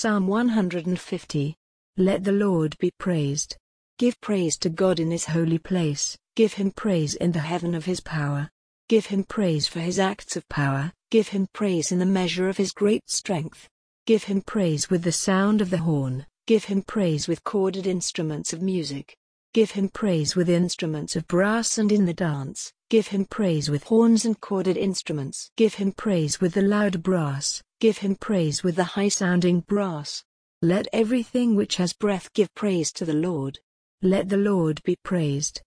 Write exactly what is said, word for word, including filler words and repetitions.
Psalm one hundred fifty. Let the Lord be praised. Give praise to God in His holy place, give Him praise in the heaven of His power. Give Him praise for His acts of power, give Him praise in the measure of His great strength. Give Him praise with the sound of the horn, give Him praise with chorded instruments of music. Give Him praise with instruments of brass and in the dance, give Him praise with horns and chorded instruments. Give Him praise with the loud brass, give Him praise with the high-sounding brass. Let everything which has breath give praise to the Lord. Let the Lord be praised.